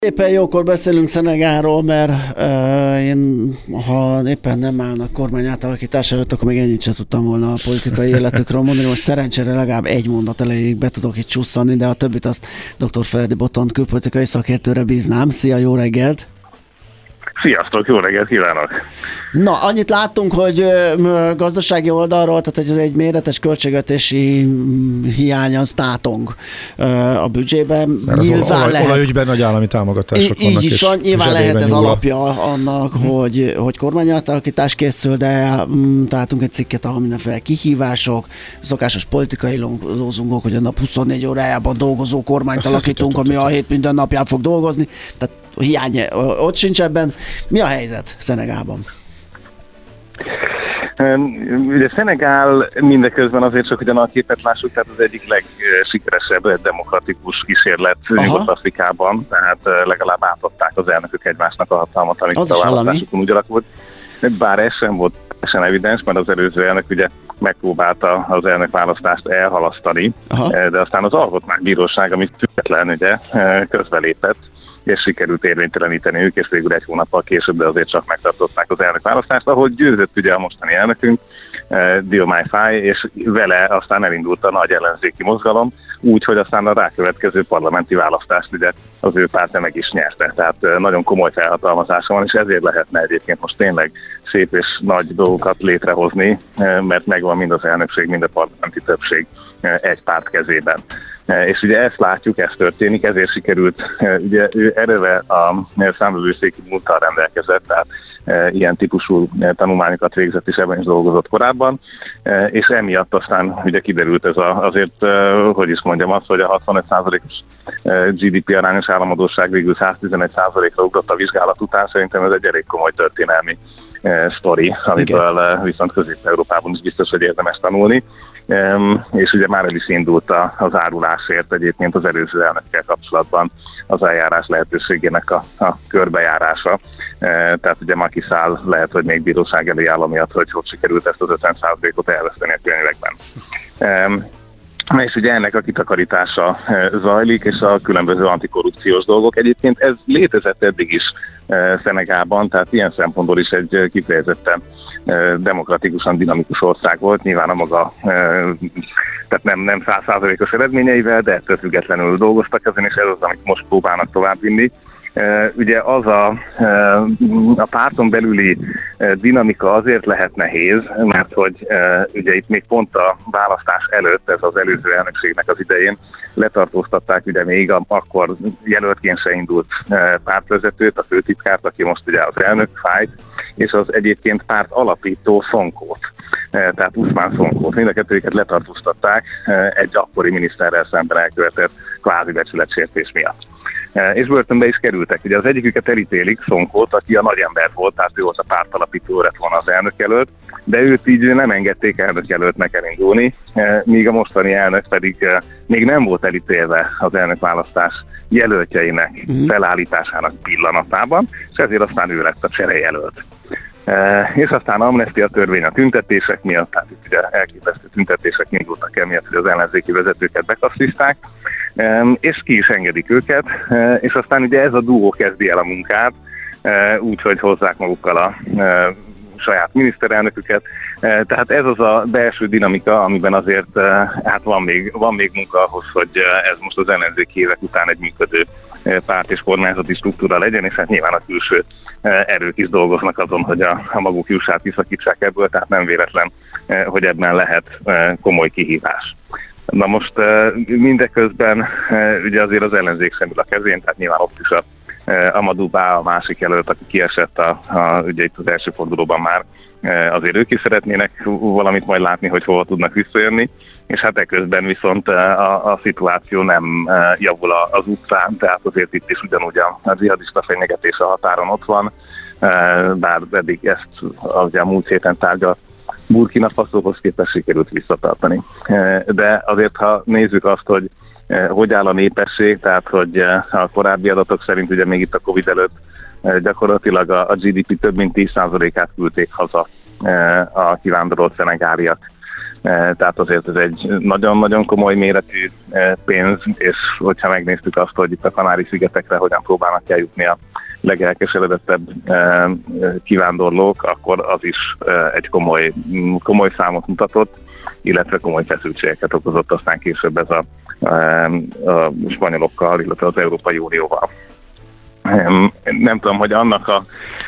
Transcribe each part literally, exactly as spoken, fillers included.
Éppen jókor beszélünk Szenegálról, mert uh, én, ha éppen nem állnak kormány átalakítás előtt, akkor még ennyit sem tudtam volna a politikai életükről mondani. Most szerencsére legalább egy mondat elejéig be tudok itt csusszani, de a többit azt dr. Feledi Botont külpolitikai szakértőre bíznám. Szia, jó reggelt! Sziasztok, jó reggelt kívánok! Na, annyit láttunk, hogy ö, gazdasági oldalról, tehát hogy ez egy méretes költségvetési hiány az tátong ö, a büdzsében. Mert az nyilván olaj, lehet, olajügyben nagy állami támogatások így vannak. Így is van, nyilván lehet ez nyúl. alapja annak, uh-huh. hogy, hogy kormányátalakítás készül, de mm, találtunk egy cikket, ahol mindenféle kihívások, szokásos politikai lózungok, hogy a nap huszonnégy órájában dolgozó kormányt alakítunk, ami a hét minden napján fog dolgozni. Tehát hiány ott sincs ebben. Mi a helyzet Szenegálban? Ugye Szenegál mindeközben azért csak, hogy a nagy képet lássuk, tehát az egyik legsikeresebb demokratikus kísérlet Nyugat-Afrikában, tehát legalább átadták az elnökök egymásnak a hatalmat, amit a választásokon úgy alakult. Bár ez sem volt sem evidens, mert az előző elnök ugye megpróbálta az elnökválasztást elhalasztani, aha. de aztán az alkotmánybíróság, amit független ugye közbelépett, és sikerült érvényteleníteni ők, és végül egy hónappal később, de azért csak megtartották az elnökválasztást, ahogy győzött ugye a mostani elnökünk, Diomaye Faye, és vele aztán elindult a nagy ellenzéki mozgalom, úgy, hogy aztán a rákövetkező parlamenti választást ugye az ő pártja meg is nyerte. Tehát nagyon komoly felhatalmazása van, és ezért lehetne egyébként most tényleg szép és nagy dolgokat létrehozni, mert megvan mind az elnökség, mind a parlamenti többség egy párt kezében. És ugye ezt látjuk, ez történik, ezért sikerült, ugye ő erőve a számvevőszéki múlttal rendelkezett, tehát ilyen típusú tanulmányokat végzett és ebben is dolgozott korábban, és emiatt aztán ugye kiderült ez a, azért, hogy is mondjam azt, hogy a hatvanöt százalékos gé dé pé arányos államadósság végül száztizenegy százalékra ugrott a vizsgálat után, szerintem ez egy elég komoly történelmi sztori, amiből viszont Közép-Európában is biztos, hogy érdemes tanulni. Um, és ugye már el is indult a, az árulásért egyébként az előző elnökkel kapcsolatban az eljárás lehetőségének a, a körbejárása. Uh, tehát ugye Macky Sall lehet, hogy még bíróság elé áll amiatt, hogy hogy sikerült ezt az ötven százalékot elveszteni a könyvekben. Um, és ugye ennek a kitakarítása zajlik, és a különböző antikorrupciós dolgok. Egyébként ez létezett eddig is Szenegálban, tehát ilyen szempontból is egy kifejezetten demokratikusan dinamikus ország volt, nyilván a maga, tehát nem, nem száz százalékos eredményeivel, de ettől függetlenül dolgoztak ezen, és ez az, amit most próbálnak továbbvinni. Uh, ugye az a, uh, a párton belüli uh, dinamika azért lehet nehéz, mert hogy uh, ugye itt még pont a választás előtt, ez az előző elnökségnek az idején letartóztatták ugye még a, akkor jelöltként se indult uh, pártvezetőt, a főtitkárt, aki most ugye az elnök, Faye, és az egyébként párt alapító Sonkót, uh, tehát Ousmane Sonkót. Mind a kettőjüket letartóztatták uh, egy akkori miniszterrel szemben elkövetett kvázi becsületsértés miatt. És börtönbe is kerültek. Ugye az egyiküket elítélik, Sonkót, aki a nagy ember volt, tehát ő volt a pártalapító, lett volna az elnökjelölt, de őt így nem engedték elnökjelöltnek elindulni, míg a mostani elnök pedig még nem volt elítélve az elnökválasztás jelöltjeinek uh-huh. felállításának pillanatában, és ezért aztán ő lett a cserejelölt. Uh, és aztán amnestia törvény a tüntetések miatt, tehát itt ugye elképesztő tüntetések indultak el miatt, hogy az ellenzéki vezetőket bekasztiszták, um, és ki is engedik őket, uh, és aztán ugye ez a duó kezdi el a munkát, uh, úgyhogy hozzák magukkal a uh, saját miniszterelnöküket, uh, tehát ez az a belső dinamika, amiben azért uh, hát van még, van még munka ahhoz, hogy uh, ez most az ellenzéki évek után egy működő párt és kormányzati struktúra legyen, és hát nyilván a külső erők is dolgoznak azon, hogy a, a maguk jussát kiszakítsák ebből, tehát nem véletlen, hogy ebben lehet komoly kihívás. Na most mindeközben ugye azért az ellenzék sem ül a kezén, tehát nyilván ott is a Amadou Ba, a másik jelölt, aki kiesett a, a, ugye itt az első fordulóban már, azért ők is szeretnének valamit majd látni, hogy hova tudnak visszajönni, és hát eközben viszont a, a szituáció nem javul az utcán, tehát azért itt is ugyanúgy a, a dzsihadista fenyegetés a határon ott van, bár eddig ezt ugye a múlt héten tárgyalt Burkina Fasohoz képest sikerült visszatartani. De azért, ha nézzük azt, hogy hogy áll a népesség, tehát hogy a korábbi adatok szerint ugye még itt a Covid előtt gyakorlatilag a gé dé pé több mint tíz százalékát küldték haza a kivándorolt szenegáliak Tehát azért ez egy nagyon-nagyon komoly méretű pénz, és hogyha megnéztük azt, hogy itt a Kanári-szigetekre hogyan próbálnak eljutni a legelkeseredettebb kivándorlók, akkor az is egy komoly, komoly számot mutatott, illetve komoly feszültségeket okozott aztán később ez a, a spanyolokkal, illetve az Európai Unióval. Nem tudom, hogy annak a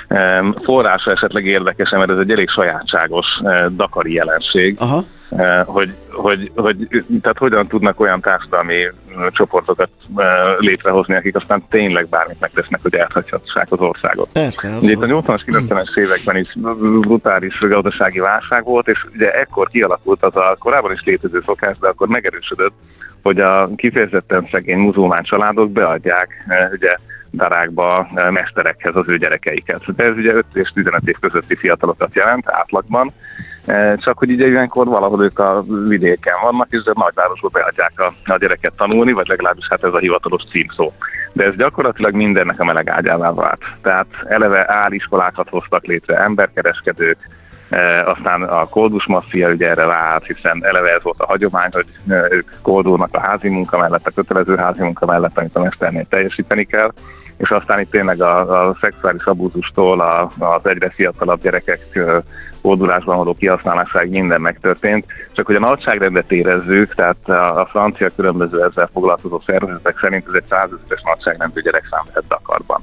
forrása esetleg érdekes, mert ez egy elég sajátságos dakari jelenség. Aha. Hogy, hogy, hogy tehát hogyan tudnak olyan társadalmi csoportokat létrehozni, akik aztán tényleg bármit megtesznek, hogy elhagyhassák az országot. Persze. Ugye itt a nyolcvanas, kilencvenes években is brutális gazdasági válság volt, és ugye ekkor kialakult az a korábban is létező szokás, de akkor megerősödött, hogy a kifejezetten szegény muzulmán családok beadják ugye darákba mesterekhez az ő gyerekeiket. De ez ugye öt és tizenöt év közötti fiatalokat jelent átlagban, csak hogy ugye ilyenkor valahol ők a vidéken vannak, és a nagyvárosba beadják a, a gyereket tanulni, vagy legalábbis hát ez a hivatalos címszó. De ez gyakorlatilag mindennek a melegágyává vált. Tehát eleve áliskolákat hoztak létre emberkereskedők, E, aztán a koldus maffia ugye erre vált, hiszen eleve ez volt a hagyomány, hogy ők koldulnak a házi munka mellett, a kötelező házi munka mellett, amit a mesternél teljesíteni kell, és aztán itt tényleg a, a szexuális abúzustól a, az egyre fiatalabb gyerekek koldulásban való kihasználásáig minden megtörtént, csak hogy a nagyságrendet érezzük, tehát a, a francia különböző ezzel foglalkozó szervezetek szerint ez egy százezres nagyságrendű gyerekszám lehet Dakarban.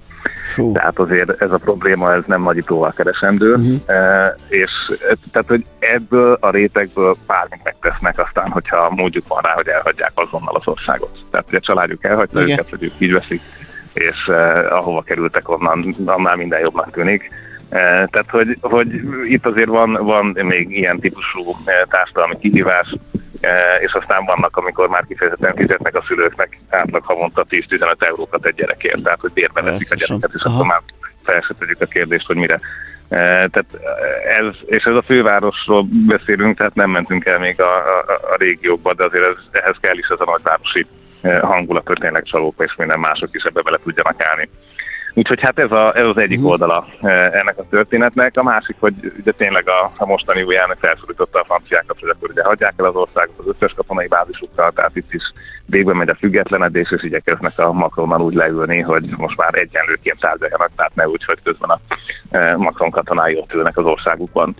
Hú. Tehát azért ez a probléma, ez nem nagyítóval keresendő, uh-huh. e, és tehát, hogy ebből a rétegből bármit megtesznek aztán, hogyha módjuk van rá, hogy elhagyják azonnal az országot. Tehát, hogy a családjuk elhagyta igen. őket, hogy ők így veszik, és eh, ahova kerültek onnan, annál minden jobbnak tűnik. Eh, tehát, hogy, hogy itt azért van, van még ilyen típusú eh, társadalmi kihívás, és aztán vannak, amikor már kifejezetten fizetnek a szülőknek átlag havonta tíz-tizenöt eurókat egy gyerekért, tehát hogy bérbe veszik a gyereket, és Aha. akkor már fel se tegyük a kérdést, hogy mire. Tehát ez, és ez a fővárosról beszélünk, tehát nem mentünk el még a, a, a régiókba, de azért ez, ehhez kell is ez a nagyvárosi hangulat, hogy tényleg csalóka és minden mások is ebbe bele tudjanak állni. Úgyhogy hát ez, a, ez az egyik oldala ennek a történetnek. A másik, hogy ugye tényleg a, a mostani új elnök felszólította a franciákat, hogy akkor ugye hagyják el az országot az összes katonai bázisukkal, tehát itt is végben megy a függetlenedés, és igyekeznek a Macronnal úgy leülni, hogy most már egyenlőként tárgyaljanak, tehát ne úgy, hogy közben a Macron katonái ott ülnek az országukban.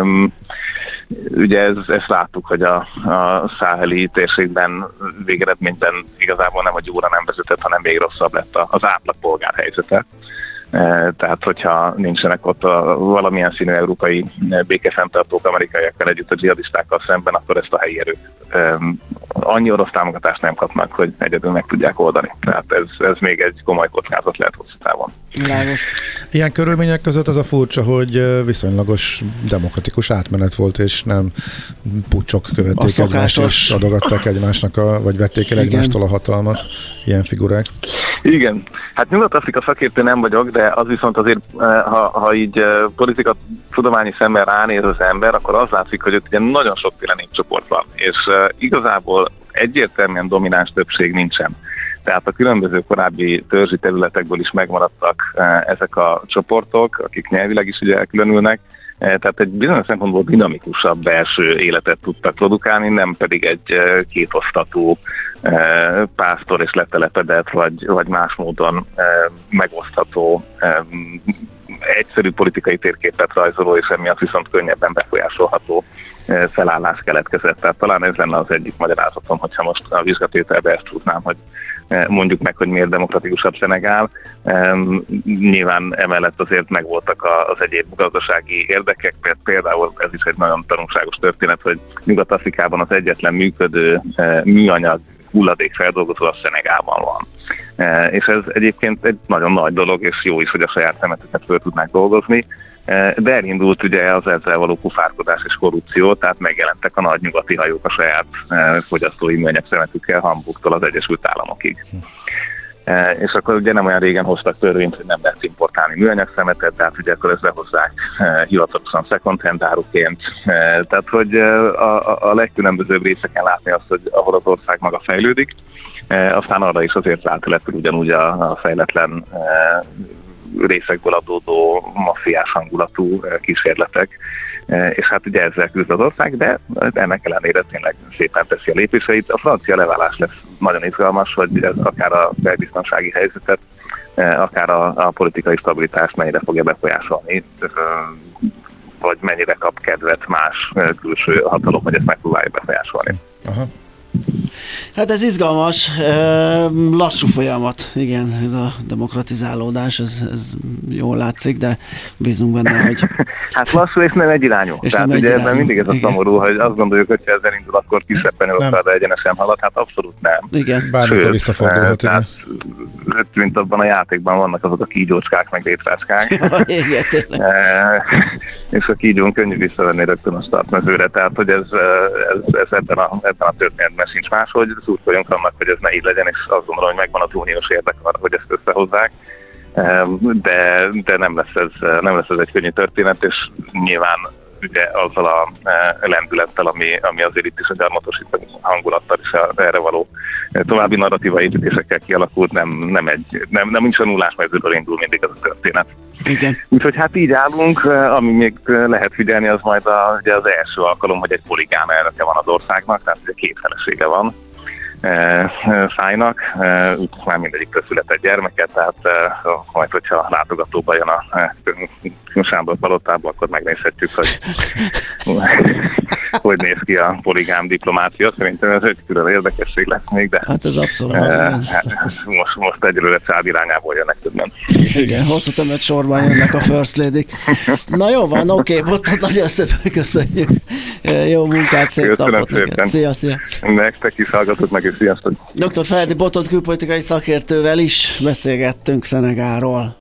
Ugye ez, ezt láttuk, hogy a, a száheli térségben végeredményben igazából nem a gyóra nem vezetett, hanem még rosszabb lett az átlagpolgár helyzete. Tehát, hogyha nincsenek ott a valamilyen színű európai békefenntartók amerikaiakkal együtt a dzsihadistákkal szemben, akkor ezt a helyi erők annyi orosz támogatást nem kapnak, hogy egyedül meg tudják oldani. Tehát ez, ez még egy komoly kockázat lehet hosszú távon. Ilyen körülmények között az a furcsa, hogy viszonylagos demokratikus átmenet volt, és nem puccsok követték egymást, és adogatták egymásnak, a, vagy vették el egymástól a hatalmat ilyen figurák. Igen. Hát Nyugat-Afrika szakértő nem vagyok, de az viszont azért, ha, ha így politika tudományi szemmel ránéz az ember, akkor az látszik, hogy ott ugye nagyon sokféle népcsoport van, és igazából egyértelműen domináns többség nincsen. Tehát a különböző korábbi törzsi területekből is megmaradtak ezek a csoportok, akik nyelvileg is ugye elkülönülnek, tehát egy bizonyos szempontból dinamikusabb belső életet tudtak produkálni, nem pedig egy kétosztatú pásztor és letelepedett, vagy, vagy más módon megosztható, egyszerű politikai térképet rajzoló, és emiatt viszont könnyebben befolyásolható felállás keletkezett. Tehát talán ez lenne az egyik magyarázatom, hogyha most a vizsgatételbe ezt tudnám, hogy mondjuk meg, hogy miért demokratikusabb Szenegál. Nyilván emellett azért megvoltak az egyéb gazdasági érdekek, mert például ez is egy nagyon tanulságos történet, hogy Nyugat-Afrikában az egyetlen működő műanyag hulladékfeldolgozó a Szenegálban van. És ez egyébként egy nagyon nagy dolog, és jó is, hogy a saját szemetüket föl tudnák dolgozni. De elindult ugye az ezzel való kufárkodás és korrupció, tehát megjelentek a nagy nyugati hajók a saját fogyasztói műanyag szemetükkel Hamburgtól az Egyesült Államokig. És akkor ugye nem olyan régen hoztak törvényt, hogy nem lehet importálni műanyag szemetet, tehát ugye akkor ezt behozzák hivatalosan second hand áruként. Tehát hogy a, a legkülönbözőbb részeken látni azt, hogy ahol az ország maga fejlődik, aztán arra is azért rátelepül ugyanúgy a, a fejletlen részekből adódó maffiás hangulatú kísérletek. és hát ugye ezzel küzd az ország, de ennek ellenére tényleg szépen teszi a lépéseit. A francia leválás lesz nagyon izgalmas, hogy ez akár a belbiztonsági helyzetet, akár a, a politikai stabilitást mennyire fogja befolyásolni, vagy mennyire kap kedvet más külső hatalom, hogy ezt megpróbálja befolyásolni. Aha. Hát ez izgalmas, lassú folyamat, igen, ez a demokratizálódás, ez, ez jól látszik, de bízunk benne, hogy... Hát lassú és nem egyirányú. És Tehát nem ugye egyirányú. ebben mindig ez a szomorú, hogy azt gondoljuk, hogy ha ez elindul, akkor kisebben de egyenesen halad, hát abszolút nem. Igen. Bármikor visszafordulhat. Tehát, mint abban a játékban vannak azok a kígyócskák, meg létrácskák. Igen, tényleg. És a kígyón könnyű visszavenni rögtön a startmezőre, tehát hogy ez, ez, ez ebben, a, ebben a történetben sincs máshogy, szurkoljunk annak, hogy ez ne így legyen, és azt gondolom, hogy megvan az uniós érdek arra, hogy ezt összehozzák, de, de nem, lesz ez, nem lesz ez egy könnyű történet, és nyilván ugye azzal a lendülettel, ami, ami azért itt is a gyarmatosítani hangulattal és a, erre való további narratíva építésekkel kialakult, nem, nem egy, nem, nem nincs a nullás mezőről indul mindig ez a történet. Igen. Úgyhogy hát így állunk, ami még lehet figyelni, az majd a, ugye az első alkalom, hogy egy poligám elnöke van az országnak, tehát ugye két felesége van Szájnak, úgy már mindegyik született gyermeket, tehát majd, hogyha látogatóba jön a Sándor palotába, akkor megnézhetjük, hogy hogy néz ki a poligám diplomácia. Szerintem ez egy külön érdekesség lesz még, de hát ez abszolút. most, most egyelőre Csád irányából jönnek többen. Igen, hosszú tömött sorban jönnek a First Lady-k. Na jó van, oké, okay, Botond, nagyon szépen köszönjük. Jó munkát, szép napot neked. Szia, szia. Nektek is hallgatott meg, és sziasztok. doktor Feledi Botond külpolitikai szakértővel is beszélgettünk Szenegálról.